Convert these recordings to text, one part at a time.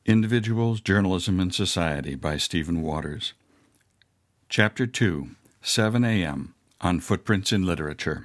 Individuals, Journalism, and Society by Stephen Waters. Chapter 2, 7 a.m., on Footprints in Literature.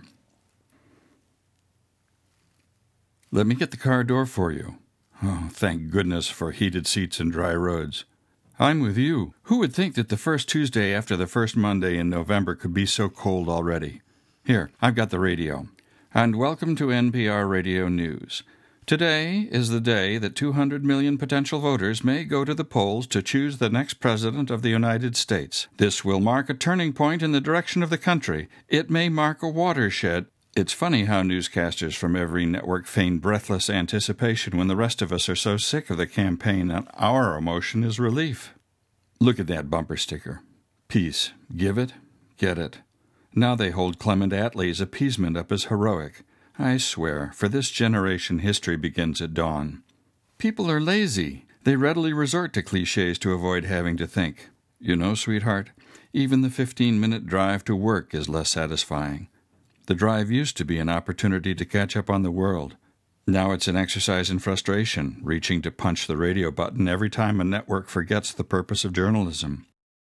Let me get the car door for you. Oh, thank goodness for heated seats and dry roads. I'm with you. Who would think that the first Tuesday after the first Monday in November could be so cold already? Here, I've got the radio. And welcome to NPR Radio News. Today is the day that 200 million potential voters may go to the polls to choose the next president of the United States. This will mark a turning point in the direction of the country. It may mark a watershed. It's funny how newscasters from every network feign breathless anticipation when the rest of us are so sick of the campaign, and our emotion is relief. Look at that bumper sticker. Peace. Give it, get it. Now they hold Clement Attlee's appeasement up as heroic. I swear, for this generation, history begins at dawn. People are lazy. They readily resort to cliches to avoid having to think. You know, sweetheart, even the 15-minute drive to work is less satisfying. The drive used to be an opportunity to catch up on the world. Now it's an exercise in frustration, reaching to punch the radio button every time a network forgets the purpose of journalism.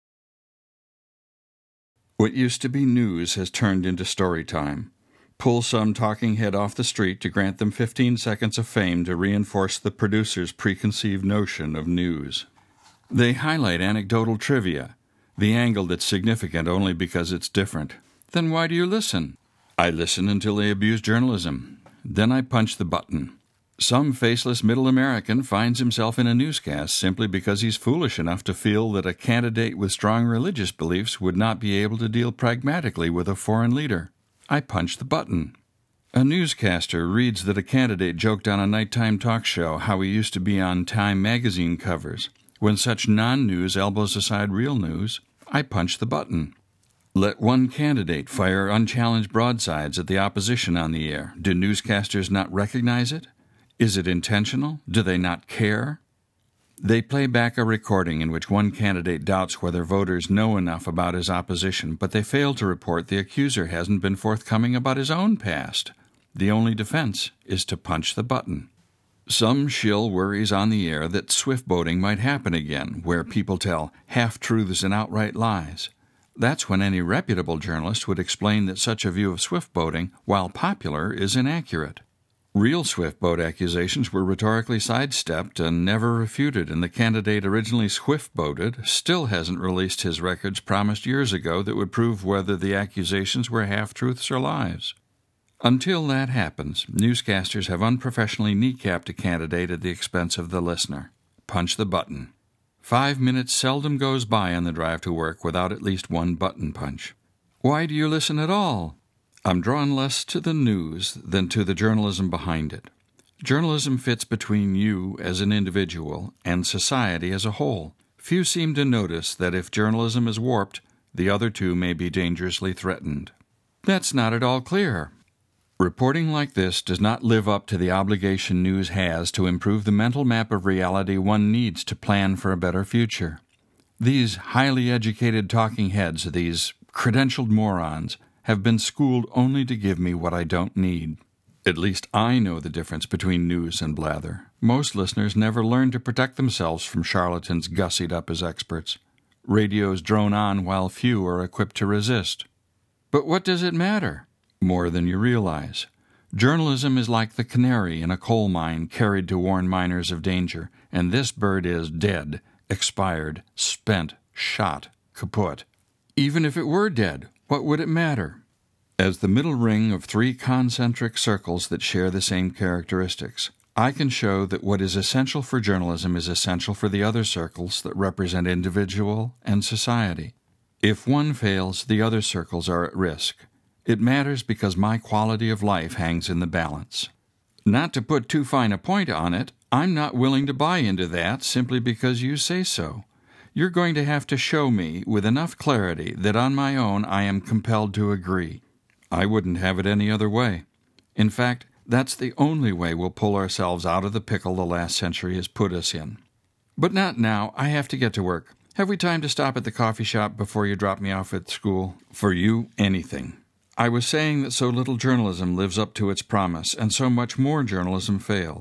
What used to be news has turned into story time. Pull some talking head off the street to grant them 15 seconds of fame to reinforce the producer's preconceived notion of news. They highlight anecdotal trivia, the angle that's significant only because it's different. Then why do you listen? I listen until they abuse journalism. Then I punch the button. Some faceless middle American finds himself in a newscast simply because he's foolish enough to feel that a candidate with strong religious beliefs would not be able to deal pragmatically with a foreign leader. I punch the button. A newscaster reads that a candidate joked on a nighttime talk show how he used to be on Time magazine covers. When such non-news elbows aside real news, I punch the button. Let one candidate fire unchallenged broadsides at the opposition on the air. Do newscasters not recognize it? Is it intentional? Do they not care? They play back a recording in which one candidate doubts whether voters know enough about his opposition, but they fail to report the accuser hasn't been forthcoming about his own past. The only defense is to punch the button. Some shill worries on the air that swift boating might happen again, where people tell half-truths and outright lies. That's when any reputable journalist would explain that such a view of swift boating, while popular, is inaccurate. Real swift boat accusations were rhetorically sidestepped and never refuted, and the candidate originally swift-boated still hasn't released his records promised years ago that would prove whether the accusations were half-truths or lies. Until that happens, newscasters have unprofessionally kneecapped a candidate at the expense of the listener. Punch the button. 5 minutes seldom goes by on the drive to work without at least one button punch. Why do you listen at all? I'm drawn less to the news than to the journalism behind it. Journalism fits between you as an individual and society as a whole. Few seem to notice that if journalism is warped, the other two may be dangerously threatened. That's not at all clear. Reporting like this does not live up to the obligation news has to improve the mental map of reality one needs to plan for a better future. These highly educated talking heads, these credentialed morons, have been schooled only to give me what I don't need. At least I know the difference between news and blather. Most listeners never learn to protect themselves from charlatans gussied up as experts. Radios drone on while few are equipped to resist. But what does it matter? More than you realize. Journalism is like the canary in a coal mine carried to warn miners of danger, and this bird is dead, expired, spent, shot, kaput. Even if it were dead, what would it matter? As the middle ring of three concentric circles that share the same characteristics, I can show that what is essential for journalism is essential for the other circles that represent individual and society. If one fails, the other circles are at risk. It matters because my quality of life hangs in the balance. Not to put too fine a point on it, I'm not willing to buy into that simply because you say so. You're going to have to show me with enough clarity that on my own I am compelled to agree. I wouldn't have it any other way. In fact, that's the only way we'll pull ourselves out of the pickle the last century has put us in. But not now. I have to get to work. Have we time to stop at the coffee shop before you drop me off at school? For you, anything. I was saying that so little journalism lives up to its promise, and so much more journalism fails.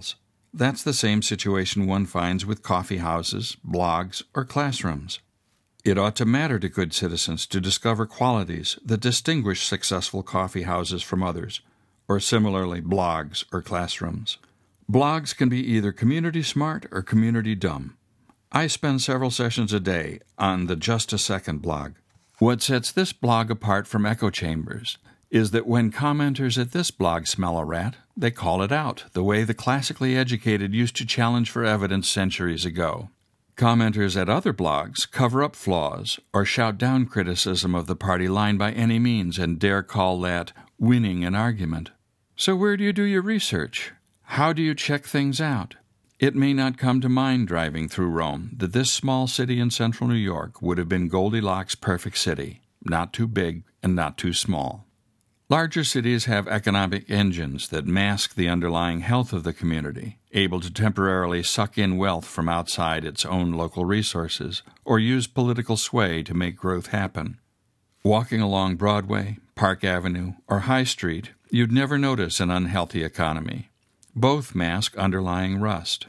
That's the same situation one finds with coffee houses, blogs, or classrooms. It ought to matter to good citizens to discover qualities that distinguish successful coffee houses from others, or similarly blogs or classrooms. Blogs can be either community smart or community dumb. I spend several sessions a day on the Just a Second blog. What sets this blog apart from echo chambers is that when commenters at this blog smell a rat, they call it out, the way the classically educated used to challenge for evidence centuries ago. Commenters at other blogs cover up flaws or shout down criticism of the party line by any means and dare call that winning an argument. So where do you do your research? How do you check things out? It may not come to mind driving through Rome that this small city in central New York would have been Goldilocks' perfect city, not too big and not too small. Larger cities have economic engines that mask the underlying health of the community, able to temporarily suck in wealth from outside its own local resources, or use political sway to make growth happen. Walking along Broadway, Park Avenue, or High Street, you'd never notice an unhealthy economy. Both mask underlying rust.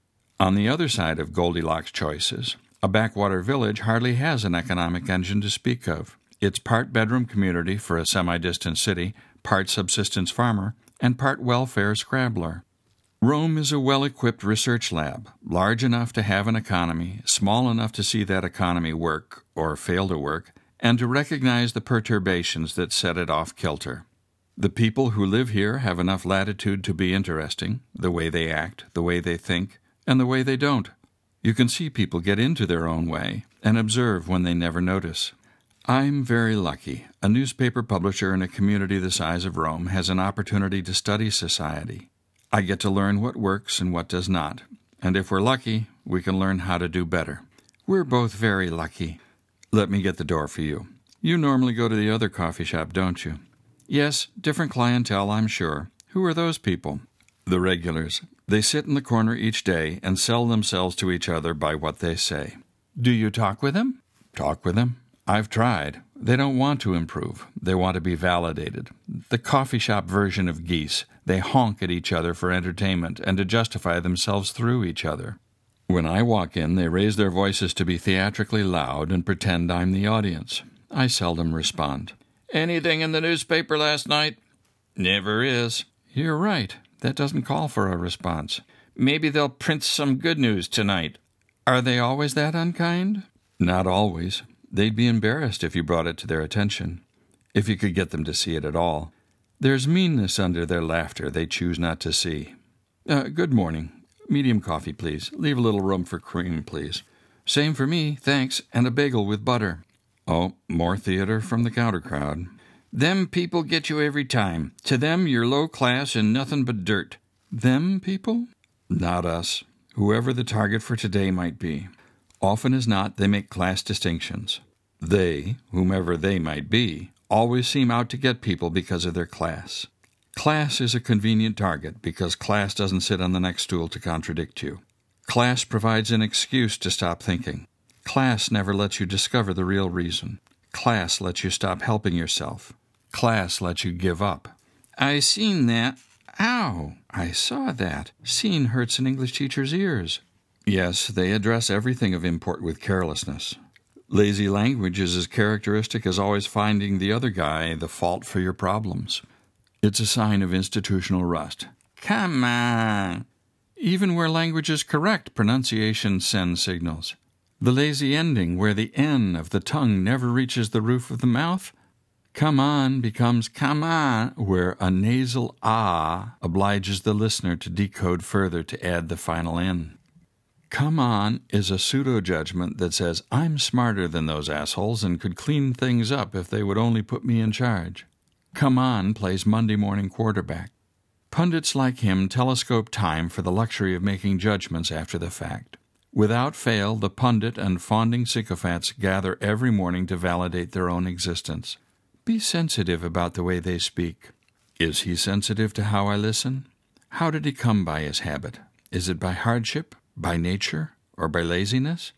On the other side of Goldilocks choices, a backwater village hardly has an economic engine to speak of. It's part bedroom community for a semi-distant city, part subsistence farmer, and part welfare scrabbler. Rome is a well-equipped research lab, large enough to have an economy, small enough to see that economy work, or fail to work, and to recognize the perturbations that set it off kilter. The people who live here have enough latitude to be interesting, the way they act, the way they think, and the way they don't. You can see people get into their own way and observe when they never notice. I'm very lucky. A newspaper publisher in a community the size of Rome has an opportunity to study society. I get to learn what works and what does not, and if we're lucky, we can learn how to do better. We're both very lucky. Let me get the door for you. You normally go to the other coffee shop, don't you? Yes, different clientele, I'm sure. Who are those people? The regulars. They sit in the corner each day and sell themselves to each other by what they say. Do you talk with them? Talk with them? I've tried. They don't want to improve. They want to be validated. The coffee shop version of geese. They honk at each other for entertainment and to justify themselves through each other. When I walk in, they raise their voices to be theatrically loud and pretend I'm the audience. I seldom respond. Anything in the newspaper last night? Never is. You're right. That doesn't call for a response. Maybe they'll print some good news tonight. Are they always that unkind? Not always. They'd be embarrassed if you brought it to their attention, if you could get them to see it at all. There's meanness under their laughter they choose not to see. Good morning. Medium coffee, please. Leave a little room for cream, please. Same for me, thanks, and a bagel with butter. Oh, more theater from the counter crowd. Them people get you every time. To them, you're low class and nothing but dirt. Them people? Not us. Whoever the target for today might be. Often as not, they make class distinctions. They, whomever they might be, always seem out to get people because of their class. Class is a convenient target because class doesn't sit on the next stool to contradict you. Class provides an excuse to stop thinking. Class never lets you discover the real reason. Class lets you stop helping yourself. Class lets you give up. I seen that. Ow! I saw that. Seen hurts an English teacher's ears. Yes, they address everything of import with carelessness. Lazy language is as characteristic as always finding the other guy the fault for your problems. It's a sign of institutional rust. Come on! Even where language is correct, pronunciation sends signals. The lazy ending where the N of the tongue never reaches the roof of the mouth. Come on becomes come on, where a nasal ah obliges the listener to decode further to add the final N. Come on is a pseudo-judgment that says, I'm smarter than those assholes and could clean things up if they would only put me in charge. Come on plays Monday morning quarterback. Pundits like him telescope time for the luxury of making judgments after the fact. Without fail, the pundit and fawning sycophants gather every morning to validate their own existence. Be sensitive about the way they speak. Is he sensitive to how I listen? How did he come by his habit? Is it by hardship? By nature? Or by laziness?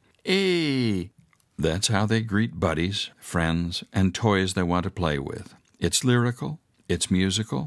That's how they greet buddies, friends, and toys they want to play with. It's lyrical. It's musical.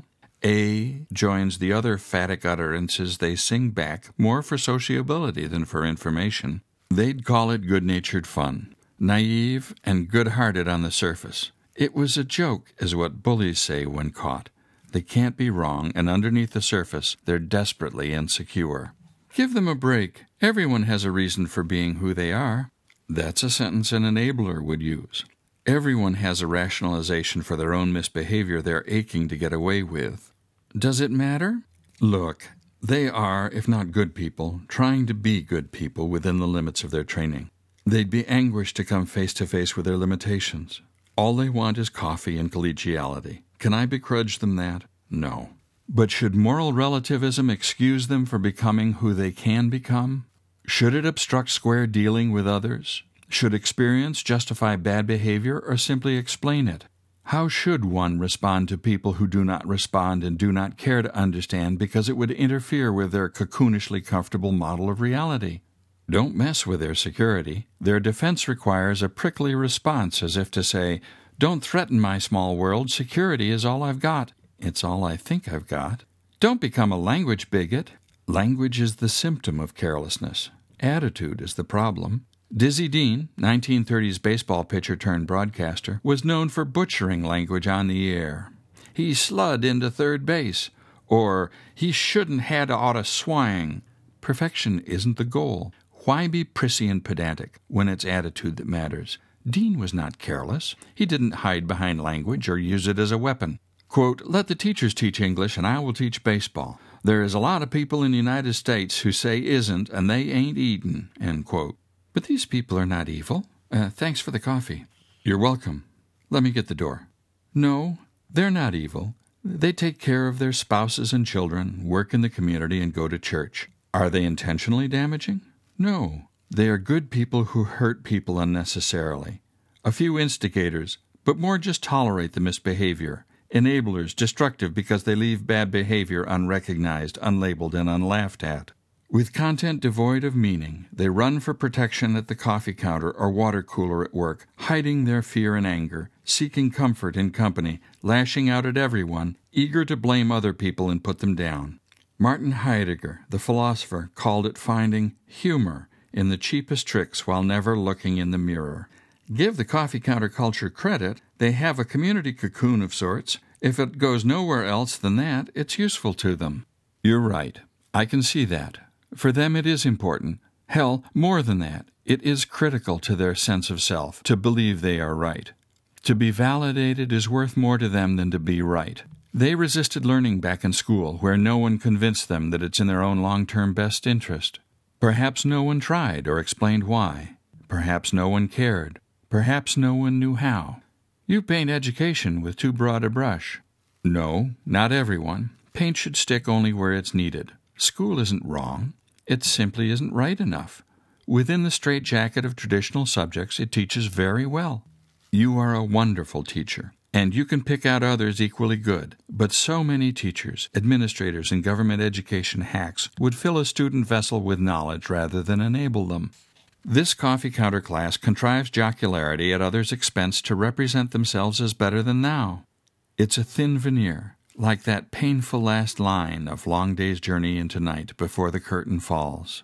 A joins the other phatic utterances they sing back more for sociability than for information. They'd call it good-natured fun, naive and good-hearted on the surface. It was a joke, is what bullies say when caught. They can't be wrong, and underneath the surface, they're desperately insecure. Give them a break. Everyone has a reason for being who they are. That's a sentence an enabler would use. Everyone has a rationalization for their own misbehavior they're aching to get away with. Does it matter? Look, they are, if not good people, trying to be good people within the limits of their training. They'd be anguished to come face to face with their limitations. All they want is coffee and collegiality. Can I begrudge them that? No. But should moral relativism excuse them for becoming who they can become? Should it obstruct square dealing with others? Should experience justify bad behavior or simply explain it? How should one respond to people who do not respond and do not care to understand because it would interfere with their cocoonishly comfortable model of reality? Don't mess with their security. Their defense requires a prickly response as if to say, "Don't threaten my small world. Security is all I've got. It's all I think I've got." Don't become a language bigot. Language is the symptom of carelessness. Attitude is the problem. Dizzy Dean, 1930s baseball pitcher turned broadcaster, was known for butchering language on the air. He slud into third base, or he shouldn't had oughta swang. Perfection isn't the goal. Why be prissy and pedantic when it's attitude that matters? Dean was not careless. He didn't hide behind language or use it as a weapon. Quote, "Let the teachers teach English and I will teach baseball. There is a lot of people in the United States who say isn't and they ain't eatin'," end quote. But these people are not evil. Thanks for the coffee. You're welcome. Let me get the door. No, they're not evil. They take care of their spouses and children, work in the community, and go to church. Are they intentionally damaging? No. They are good people who hurt people unnecessarily. A few instigators, but more just tolerate the misbehavior. Enablers, destructive because they leave bad behavior unrecognized, unlabeled, and unlaughed at. With content devoid of meaning, they run for protection at the coffee counter or water cooler at work, hiding their fear and anger, seeking comfort in company, lashing out at everyone, eager to blame other people and put them down. Martin Heidegger, the philosopher, called it finding humor in the cheapest tricks while never looking in the mirror. Give the coffee counter culture credit. They have a community cocoon of sorts. If it goes nowhere else than that, it's useful to them. You're right. I can see that. For them it is important. Hell, more than that. It is critical to their sense of self to believe they are right. To be validated is worth more to them than to be right. They resisted learning back in school, where no one convinced them that it's in their own long-term best interest. Perhaps no one tried or explained why. Perhaps no one cared. Perhaps no one knew how. You paint education with too broad a brush. No, not everyone. Paint should stick only where it's needed. School isn't wrong. It simply isn't right enough. Within the straitjacket of traditional subjects, it teaches very well. You are a wonderful teacher, and you can pick out others equally good. But so many teachers, administrators, and government education hacks would fill a student vessel with knowledge rather than enable them. This coffee counter class contrives jocularity at others' expense to represent themselves as better than thou. It's a thin veneer, like that painful last line of Long Day's Journey into Night before the curtain falls.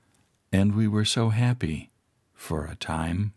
And we were so happy for a time.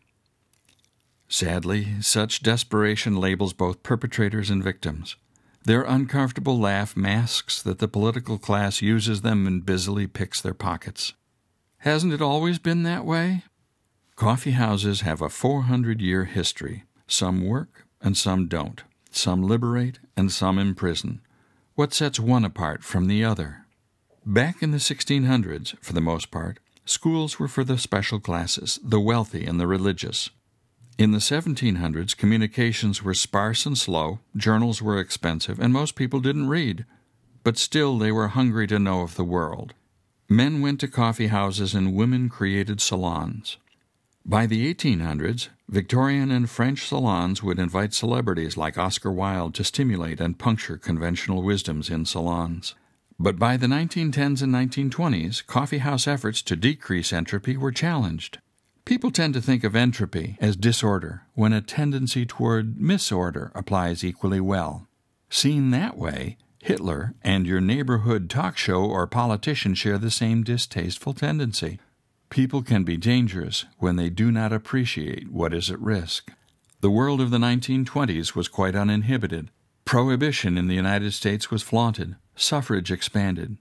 Sadly, such desperation labels both perpetrators and victims. Their uncomfortable laugh masks that the political class uses them and busily picks their pockets. Hasn't it always been that way? Coffee houses have a 400-year history. Some work and some don't. Some liberate and some imprison. What sets one apart from the other? Back in the 1600s, for the most part, schools were for the special classes, the wealthy and the religious. In the 1700s, communications were sparse and slow, journals were expensive, and most people didn't read. But still they were hungry to know of the world. Men went to coffee houses and women created salons. By the 1800s, Victorian and French salons would invite celebrities like Oscar Wilde to stimulate and puncture conventional wisdoms in salons. But by the 1910s and 1920s, coffeehouse efforts to decrease entropy were challenged. People tend to think of entropy as disorder, when a tendency toward misorder applies equally well. Seen that way, Hitler and your neighborhood talk show or politician share the same distasteful tendency. People can be dangerous when they do not appreciate what is at risk. The world of the 1920s was quite uninhibited. Prohibition in the United States was flaunted. Suffrage expanded.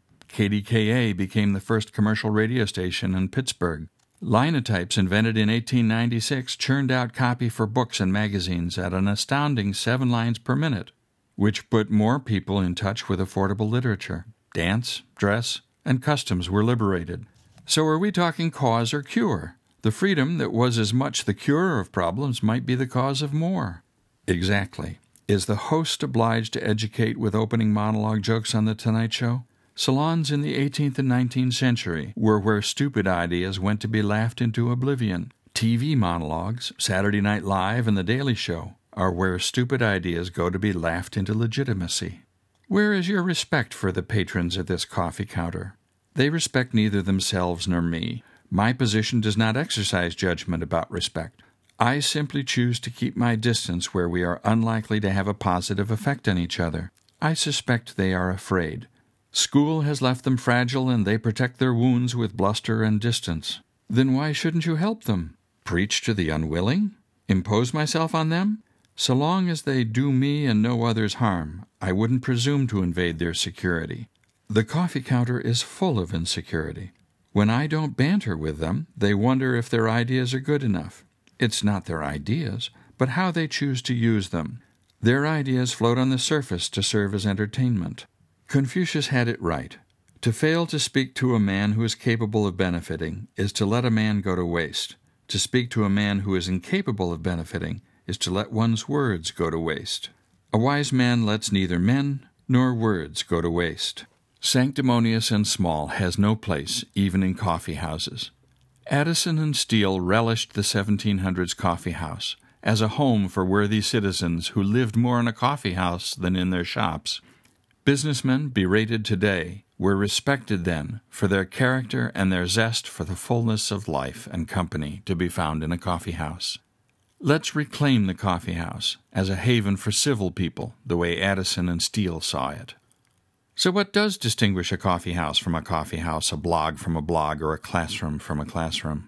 KDKA became the first commercial radio station in Pittsburgh. Linotypes invented in 1896 churned out copy for books and magazines at an astounding 7 lines per minute, which put more people in touch with affordable literature. Dance, dress, and customs were liberated. So are we talking cause or cure? The freedom that was as much the cure of problems might be the cause of more. Exactly. Is the host obliged to educate with opening monologue jokes on The Tonight Show? Salons in the 18th and 19th century were where stupid ideas went to be laughed into oblivion. TV monologues, Saturday Night Live, and The Daily Show are where stupid ideas go to be laughed into legitimacy. Where is your respect for the patrons at this coffee counter? They respect neither themselves nor me. My position does not exercise judgment about respect. I simply choose to keep my distance where we are unlikely to have a positive effect on each other. I suspect they are afraid. School has left them fragile, and they protect their wounds with bluster and distance. Then why shouldn't you help them? Preach to the unwilling? Impose myself on them? So long as they do me and no others harm, I wouldn't presume to invade their security. The coffee counter is full of insecurity. When I don't banter with them, they wonder if their ideas are good enough. It's not their ideas, but how they choose to use them. Their ideas float on the surface to serve as entertainment. Confucius had it right. To fail to speak to a man who is capable of benefiting is to let a man go to waste. To speak to a man who is incapable of benefiting is to let one's words go to waste. A wise man lets neither men nor words go to waste. Sanctimonious and small has no place even in coffee houses. Addison and Steele relished the 1700s coffee house as a home for worthy citizens who lived more in a coffee house than in their shops. Businessmen, berated today, were respected then for their character and their zest for the fullness of life and company to be found in a coffee house. Let's reclaim the coffee house as a haven for civil people, the way Addison and Steele saw it. So what does distinguish a coffee house from a coffee house, a blog from a blog, or a classroom from a classroom?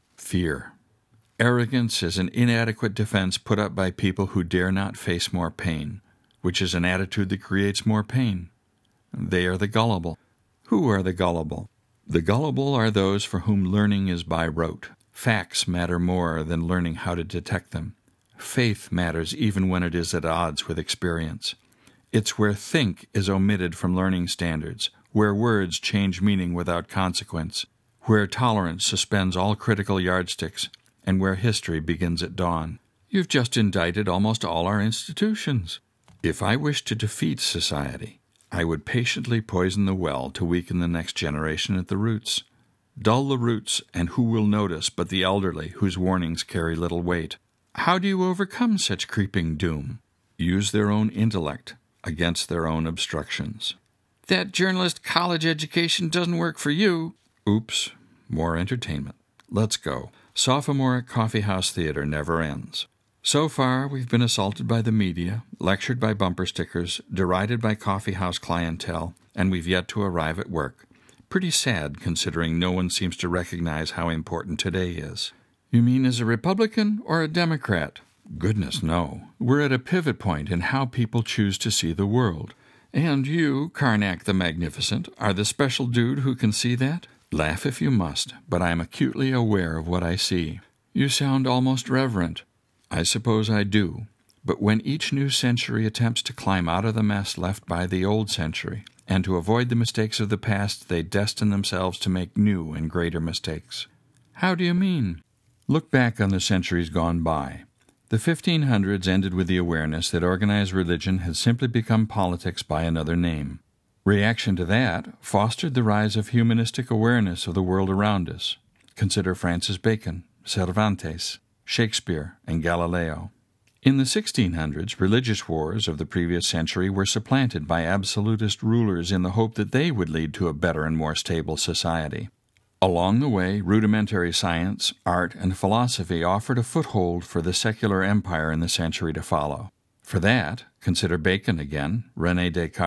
Fear. Arrogance is an inadequate defense put up by people who dare not face more pain, which is an attitude that creates more pain. They are the gullible. Who are the gullible? The gullible are those for whom learning is by rote. Facts matter more than learning how to detect them. Faith matters even when it is at odds with experience. It's where think is omitted from learning standards, where words change meaning without consequence, where tolerance suspends all critical yardsticks, and where history begins at dawn. You've just indicted almost all our institutions. If I wished to defeat society, I would patiently poison the well to weaken the next generation at the roots. Dull the roots, and who will notice but the elderly, whose warnings carry little weight? How do you overcome such creeping doom? Use their own intellect against their own obstructions. That journalist college education doesn't work for you. Oops, more entertainment. Let's go. Sophomoric coffeehouse theater never ends. So far, we've been assaulted by the media, lectured by bumper stickers, derided by coffeehouse clientele, and we've yet to arrive at work. Pretty sad, considering no one seems to recognize how important today is. You mean as a Republican or a Democrat? Goodness, no. We're at a pivot point in how people choose to see the world. And you, Karnak the Magnificent, are the special dude who can see that? Laugh if you must, but I'm acutely aware of what I see. You sound almost reverent. I suppose I do. But when each new century attempts to climb out of the mess left by the old century, and to avoid the mistakes of the past, they destine themselves to make new and greater mistakes. How do you mean? Look back on the centuries gone by. The 1500s ended with the awareness that organized religion had simply become politics by another name. Reaction to that fostered the rise of humanistic awareness of the world around us. Consider Francis Bacon, Cervantes, Shakespeare, and Galileo. In the 1600s, religious wars of the previous century were supplanted by absolutist rulers in the hope that they would lead to a better and more stable society. Along the way, rudimentary science, art, and philosophy offered a foothold for the secular empire in the century to follow. For that, consider Bacon again, René Descartes,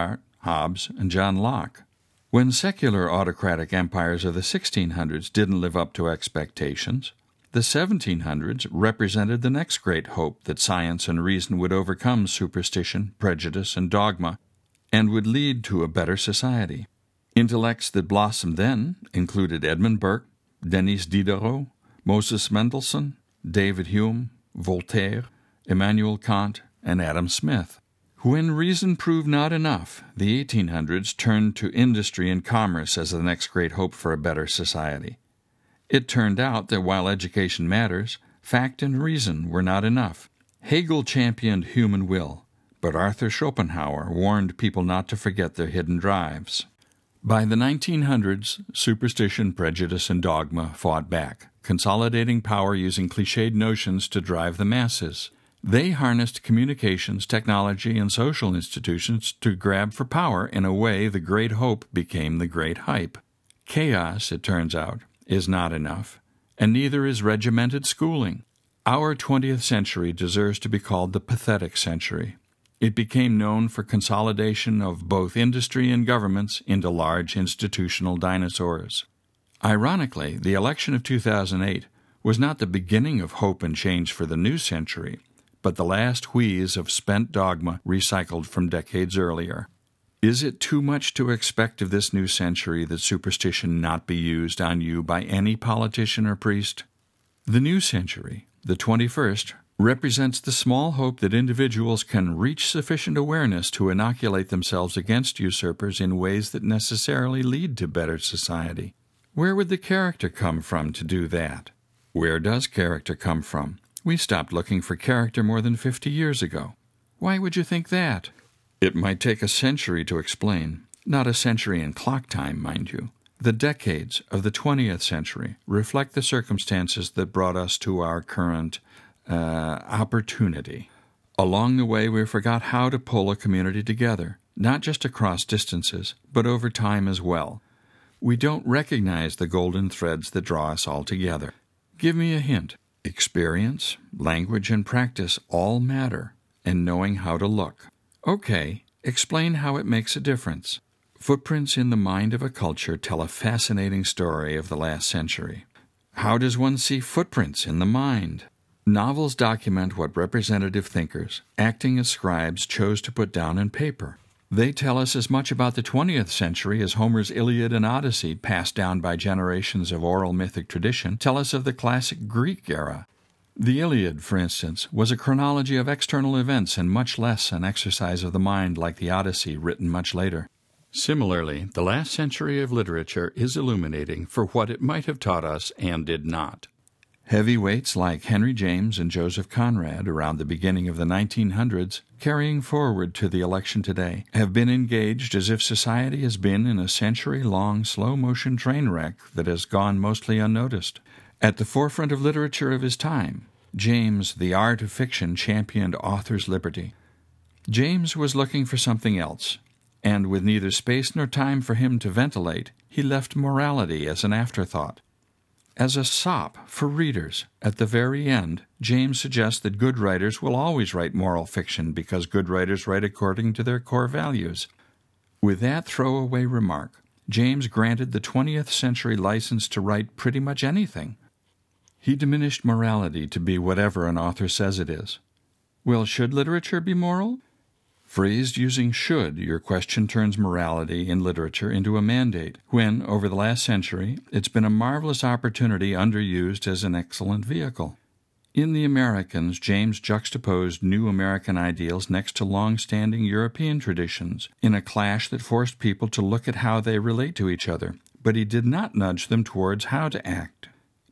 Hobbes, and John Locke. When secular autocratic empires of the 1600s didn't live up to expectations, the 1700s represented the next great hope that science and reason would overcome superstition, prejudice, and dogma, and would lead to a better society. Intellects that blossomed then included Edmund Burke, Denis Diderot, Moses Mendelssohn, David Hume, Voltaire, Immanuel Kant, and Adam Smith. When reason proved not enough, the 1800s turned to industry and commerce as the next great hope for a better society. It turned out that while education matters, fact and reason were not enough. Hegel championed human will, but Arthur Schopenhauer warned people not to forget their hidden drives. By the 1900s, superstition, prejudice, and dogma fought back, consolidating power using cliched notions to drive the masses. They harnessed communications, technology, and social institutions to grab for power in a way the great hope became the great hype. Chaos, it turns out, is not enough, and neither is regimented schooling. Our 20th century deserves to be called the pathetic century. It became known for consolidation of both industry and governments into large institutional dinosaurs. Ironically, the election of 2008 was not the beginning of hope and change for the new century, but the last wheeze of spent dogma recycled from decades earlier. Is it too much to expect of this new century that superstition not be used on you by any politician or priest? The new century, the 21st, represents the small hope that individuals can reach sufficient awareness to inoculate themselves against usurpers in ways that necessarily lead to better society. Where would the character come from to do that? Where does character come from? We stopped looking for character more than 50 years ago. Why would you think that? It might take a century to explain, not a century in clock time, mind you. The decades of the 20th century reflect the circumstances that brought us to our current opportunity. Along the way, we forgot how to pull a community together, not just across distances, but over time as well. We don't recognize the golden threads that draw us all together. Give me a hint. Experience, language, and practice all matter, and knowing how to look. Okay, explain how it makes a difference. Footprints in the mind of a culture tell a fascinating story of the last century. How does one see footprints in the mind? Novels document what representative thinkers, acting as scribes, chose to put down in paper. They tell us as much about the 20th century as Homer's Iliad and Odyssey, passed down by generations of oral mythic tradition, tell us of the classic Greek era. The Iliad, for instance, was a chronology of external events and much less an exercise of the mind like the Odyssey, written much later. Similarly, the last century of literature is illuminating for what it might have taught us and did not. Heavyweights like Henry James and Joseph Conrad around the beginning of the 1900s, carrying forward to the election today, have been engaged as if society has been in a century-long slow-motion train wreck that has gone mostly unnoticed. At the forefront of literature of his time, James, the art of fiction, championed author's liberty. James was looking for something else, and with neither space nor time for him to ventilate, he left morality as an afterthought. As a sop for readers, at the very end, James suggests that good writers will always write moral fiction because good writers write according to their core values. With that throwaway remark, James granted the 20th century license to write pretty much anything. He diminished morality to be whatever an author says it is. Well, should literature be moral? Phrased using should, your question turns morality in literature into a mandate, when, over the last century, it's been a marvelous opportunity underused as an excellent vehicle. In The Americans, James juxtaposed new American ideals next to long-standing European traditions, in a clash that forced people to look at how they relate to each other, but he did not nudge them towards how to act.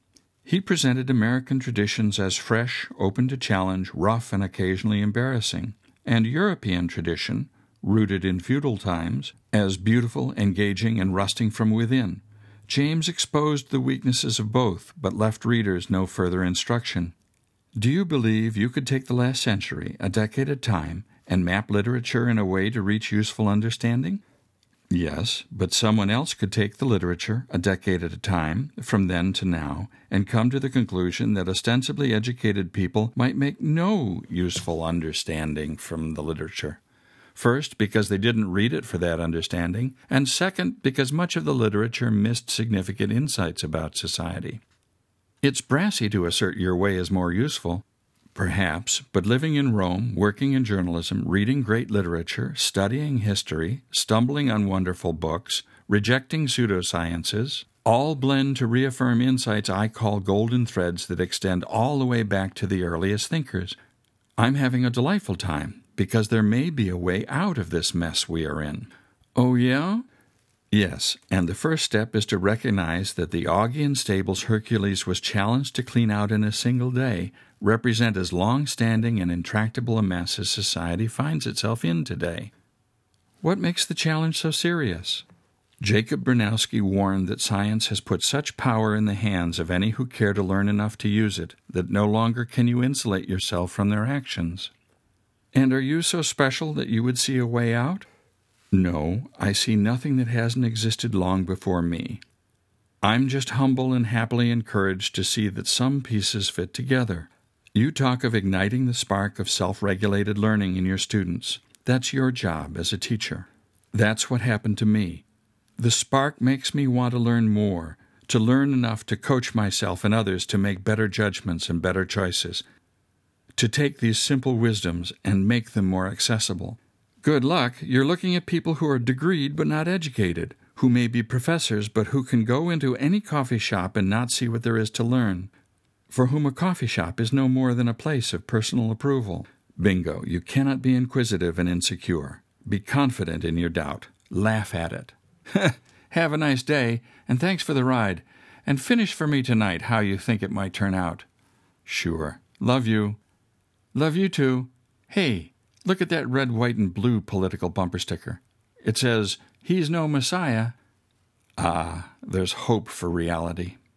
He presented American traditions as fresh, open to challenge, rough, and occasionally embarrassing, and European tradition, rooted in feudal times, as beautiful, engaging, and rusting from within. James exposed the weaknesses of both, but left readers no further instruction. Do you believe you could take the last century, a decade at a time, and map literature in a way to reach useful understanding? Yes, but someone else could take the literature, a decade at a time, from then to now, and come to the conclusion that ostensibly educated people might make no useful understanding from the literature. First, because they didn't read it for that understanding, and second, because much of the literature missed significant insights about society. It's brassy to assert your way is more useful, perhaps, but living in Rome, working in journalism, reading great literature, studying history, stumbling on wonderful books, rejecting pseudosciences, all blend to reaffirm insights I call golden threads that extend all the way back to the earliest thinkers. I'm having a delightful time, because there may be a way out of this mess we are in. Oh, yeah? Yes, and the first step is to recognize that the Augean stables Hercules was challenged to clean out in a single day represent as long-standing and intractable a mess as society finds itself in today. What makes the challenge so serious? Jacob Bronowski warned that science has put such power in the hands of any who care to learn enough to use it that no longer can you insulate yourself from their actions. And are you so special that you would see a way out? No, I see nothing that hasn't existed long before me. I'm just humble and happily encouraged to see that some pieces fit together. You talk of igniting the spark of self-regulated learning in your students. That's your job as a teacher. That's what happened to me. The spark makes me want to learn more, to learn enough to coach myself and others to make better judgments and better choices, to take these simple wisdoms and make them more accessible. Good luck, you're looking at people who are degreed but not educated, who may be professors but who can go into any coffee shop and not see what there is to learn, for whom a coffee shop is no more than a place of personal approval. Bingo, you cannot be inquisitive and insecure. Be confident in your doubt. Laugh at it. Have a nice day, and thanks for the ride. And finish for me tonight how you think it might turn out. Sure. Love you. Love you too. Hey, look at that red, white, and blue political bumper sticker. It says, "He's no Messiah." Ah, there's hope for reality.